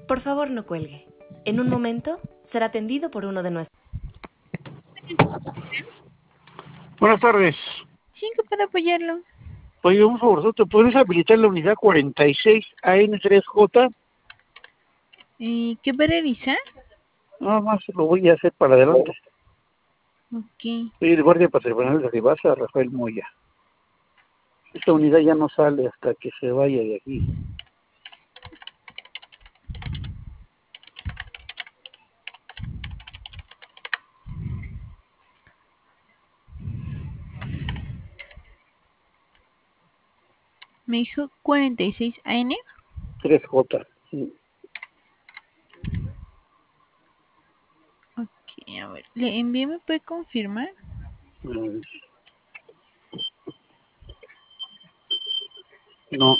Por favor, no cuelgue. En un momento será atendido por uno de nuestros. Buenas tardes. Sí, ¿en qué puedo apoyarlo? Oye, un favor, ¿te puedes habilitar la unidad 46AN3J? ¿Qué va a realizar? Nada más lo voy a hacer para adelante. Ok. Soy el guardia patrimonial de Ribasa, Rafael Moya. Esta unidad ya no sale hasta que se vaya de aquí. Me dijo 46 AN. 3J. Sí. Ok, a ver. Le envié, ¿me puede confirmar? No.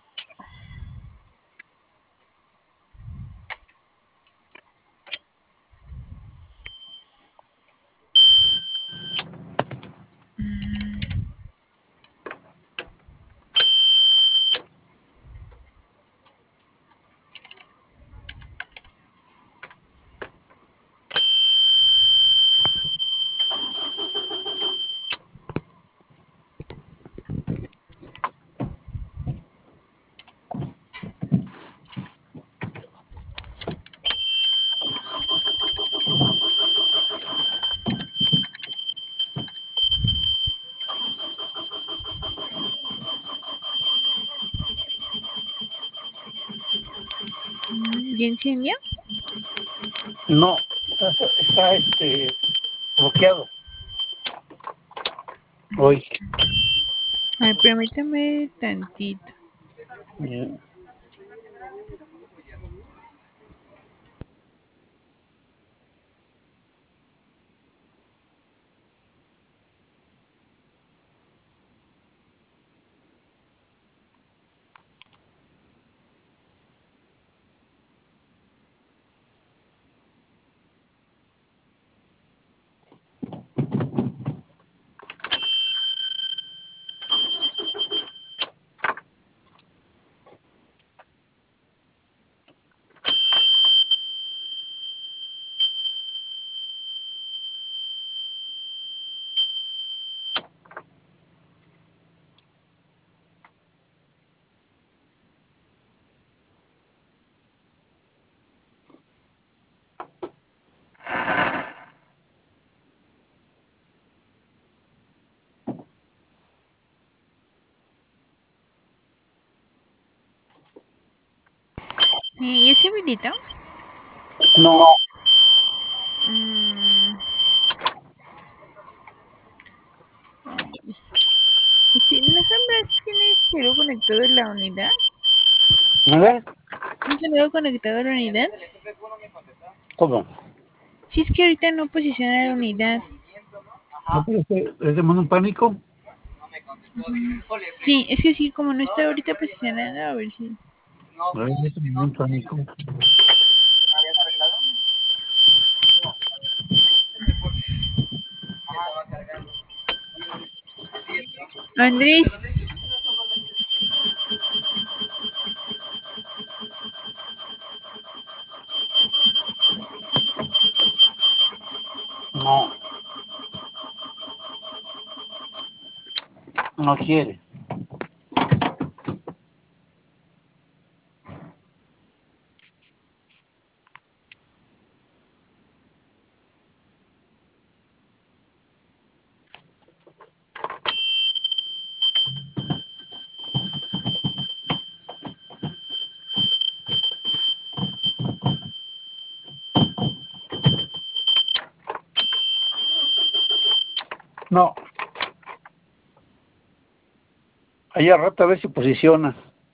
¿Ya encendió? No. Está bloqueado. Hoy. A ver, permítame tantito. Yeah. ¿Ya se habilitó? No. Mm, ay. Sí, ¿no sabrás quién es que luego conectado a la unidad? ¿Nada? ¿No se luego conectado a la unidad? ¿Cómo? Si es que ahorita no posiciona la unidad. ¿No puede ser? ¿Es de mono pánico? Sí, es que sí, como no está ahorita posicionada, a ver si. A ver, es de mono pánico. Andrés, No. No quiere. No. Ahí al rato a ver si posiciona.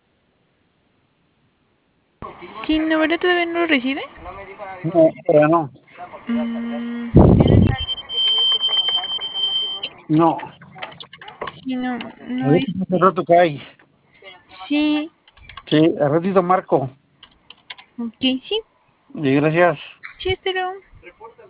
sí, ¿no, verdad todavía no lo recibe? No, pero no. Mm, No. sí, no, A no ver hay. si hace rato cae. Sí, Sí, al ratito marco. ok, sí, Y gracias. sí, espero.